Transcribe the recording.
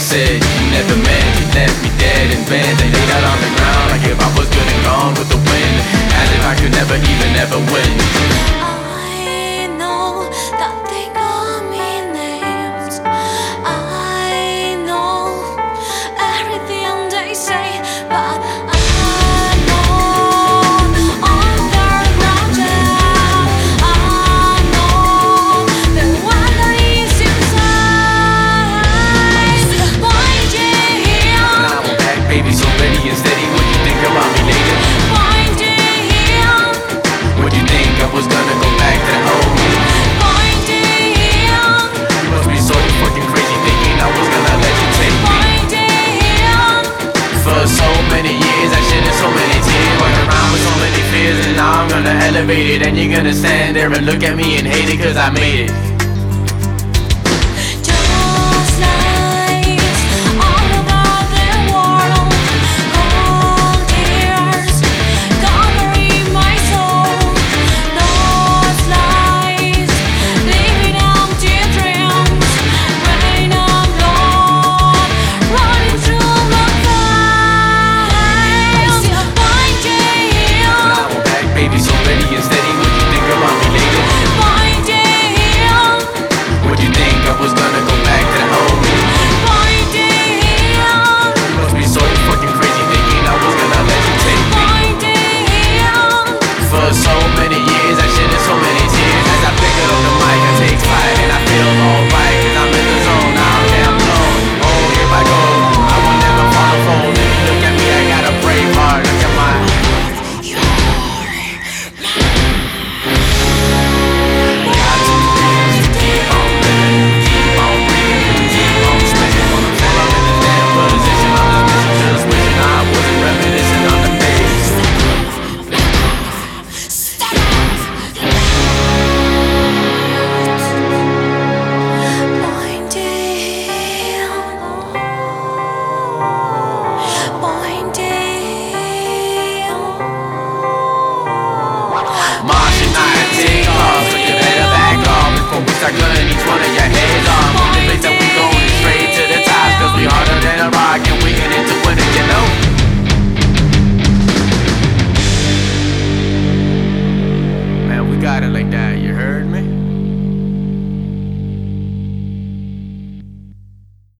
said you never meant. You left me dead and bent. They laid out on the ground like if I was good and gone with the wind, as if I could never even ever win. I know that they call me names. I know everything they say, but I know underground. I know the one that is inside. Find you When I went back, baby, so ready and steady. What you think about me later? find you What you think I was gonna go back to the old me? find you You must be so fucking crazy thinking I was gonna let you take me. find you For so many years I shed so many tears, walking around with so many fears, and now I'm gonna elevate it, and you're gonna stand there and look at me and hate it cause I made it. Just lights all about the world, cold tears covering my soul. Those lights leaving empty dreams, rain of blood running through my veins. Find you, When I went back, baby, so ready and steady. What you think about me later? find you, What you think I was gonna go back to the old me? find you. You must be so fucking crazy thinking I was gonna let you take me. For so many years I shed so many tears, as I pick up the mic I take flight, and I feel alright, cause I'm in the zone now, and I'm blown. Oh, here I go, I will never fall or fold. If you look at me, I got a brave heart. Look at my got two reasons to keep on living, keep on breathing, keep on spinning. When I'm still up in this damn position, I'm just wishing I wasn't reminiscing on the days. March and I take off, so you better back off before we start cutting each one of your heads off. The place that we going is straight to the top, cause we harder than a rock and we get into it, you know. Man, we got it like that, you heard me?